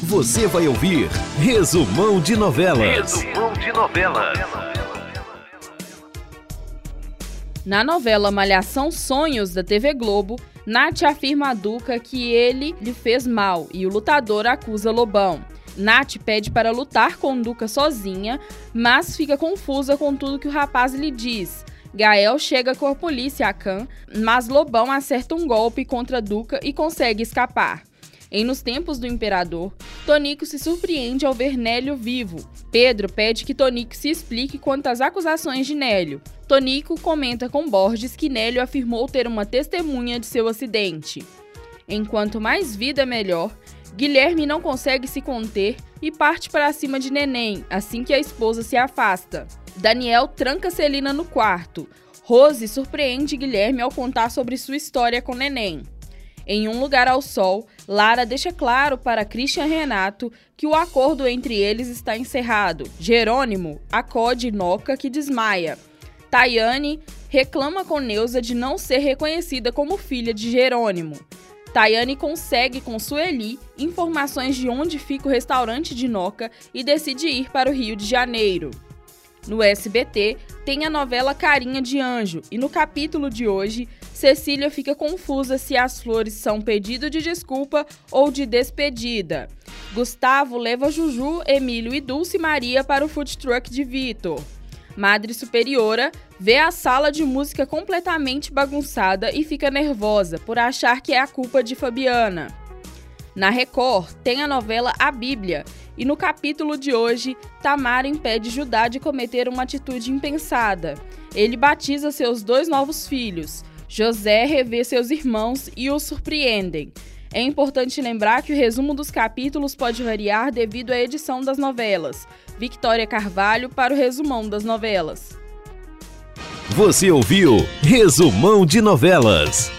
Você vai ouvir Resumão de Novelas. Resumão de Novelas. Na novela Malhação Sonhos da TV Globo, Nath afirma a Duca que ele lhe fez mal e o lutador acusa Lobão. Nath pede para lutar com Duca sozinha, mas fica confusa com tudo que o rapaz lhe diz. Gael chega com a polícia a Can, mas Lobão acerta um golpe contra Duca e consegue escapar. Em Nos Tempos do Imperador, Tonico se surpreende ao ver Nélio vivo. Pedro pede que Tonico se explique quanto às acusações de Nélio. Tonico comenta com Borges que Nélio afirmou ter uma testemunha de seu acidente. Enquanto mais vida melhor, Guilherme não consegue se conter e parte para cima de Neném, assim que a esposa se afasta. Daniel tranca Celina no quarto. Rose surpreende Guilherme ao contar sobre sua história com Neném. Em Um Lugar ao Sol, Lara deixa claro para Christian Renato que o acordo entre eles está encerrado. Jerônimo acode Noca, que desmaia. Tayane reclama com Neuza de não ser reconhecida como filha de Jerônimo. Tayane consegue com Sueli informações de onde fica o restaurante de Noca e decide ir para o Rio de Janeiro. No SBT, tem a novela Carinha de Anjo e no capítulo de hoje, Cecília fica confusa se as flores são pedido de desculpa ou de despedida. Gustavo leva Juju, Emílio e Dulce Maria para o food truck de Vitor. Madre Superiora vê a sala de música completamente bagunçada e fica nervosa por achar que é a culpa de Fabiana. Na Record, tem a novela A Bíblia, e no capítulo de hoje, Tamara impede Judá de cometer uma atitude impensada. Ele batiza seus 2 novos filhos. José revê seus irmãos e os surpreendem. É importante lembrar que o resumo dos capítulos pode variar devido à edição das novelas. Victória Carvalho para o Resumão das Novelas. Você ouviu Resumão de Novelas.